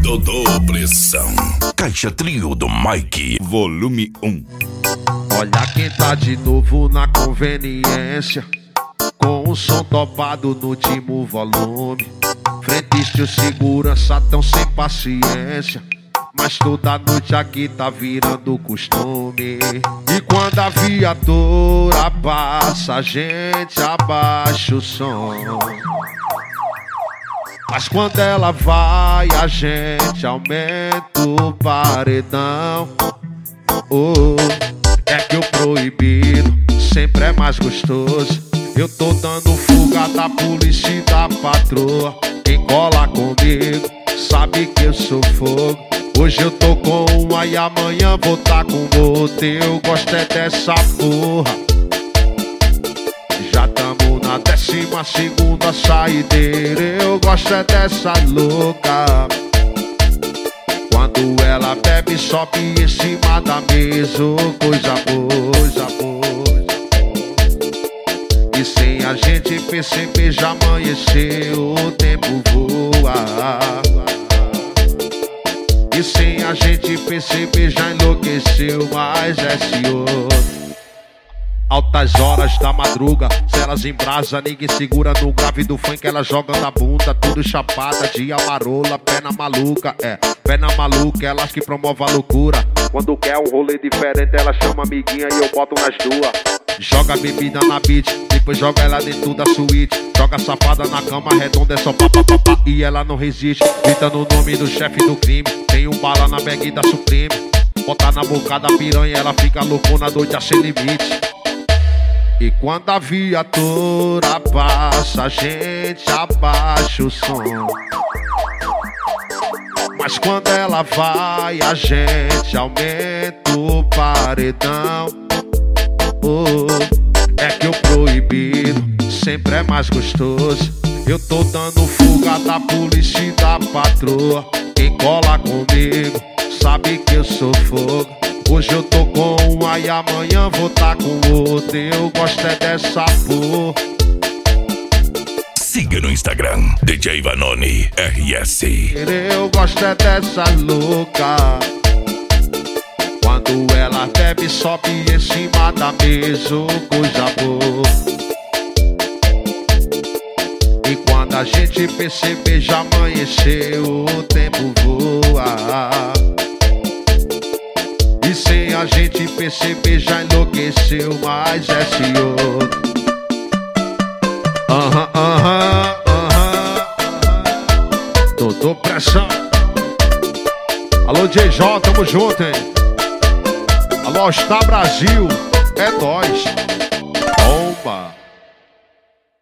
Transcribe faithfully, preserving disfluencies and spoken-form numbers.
Dodô Pressão. Caixa Trio do Mike, volume um. Olha quem tá de novo na conveniência, com o som topado no último volume. Frentista e o segurança tão sem paciência, mas toda noite aqui tá virando costume. E quando a viatura passa, a gente abaixa o som. Mas quando ela vai, a gente aumenta o paredão. Oh, é que o proibido sempre é mais gostoso. Eu tô dando fuga da polícia e da patroa. Quem cola comigo sabe que eu sou fogo. Hoje eu tô com uma e amanhã vou tá com outra. Eu gosto é dessa porra. Já tamo na décima segunda saideira. Eu gosto é dessa louca. Quando ela bebe, sobe em cima da mesa. Oh, coisa boa, coisa boa. E sem a gente perceber já amanheceu, o tempo voa. E sem a gente perceber já enlouqueceu, mas é senhor. Altas horas da madruga, se elas embrasa, ninguém segura no grave do funk. Ela joga na bunda, tudo chapada de amarola, perna maluca, é, perna maluca, elas que promovem a loucura. Quando quer um rolê diferente, ela chama amiguinha e eu boto nas duas. Joga bebida na beat, depois joga ela dentro da suíte. Joga safada na cama redonda, é só papapá. E ela não resiste, gritando o nome do chefe do crime. Tem um bala na bag da Supreme. Bota na boca da piranha, ela fica loucona, doida sem limite. E quando a viatura passa, a gente abaixa o som. Mas quando ela vai, a gente aumenta o paredão. Oh, é que o proibido sempre é mais gostoso. Eu tô dando fuga da polícia e da patroa. Quem cola comigo sabe que eu sou fogo. Hoje eu tô com uma e amanhã vou tá com outra. Eu gosto é dessa porra. Siga no Instagram, D J Vanoni R S. Eu gosto é dessa louca. Quando ela bebe, sobe em cima da mesa, oh, coisa boa. E quando a gente perceber já amanheceu, o tempo voa. E sem a gente perceber já enlouqueceu, mas é senhor. Aham, aham, aham. Dodô Pressão. Alô, J J, tamo junto, hein? Alô, All Star Brasil, é nóis. Bomba.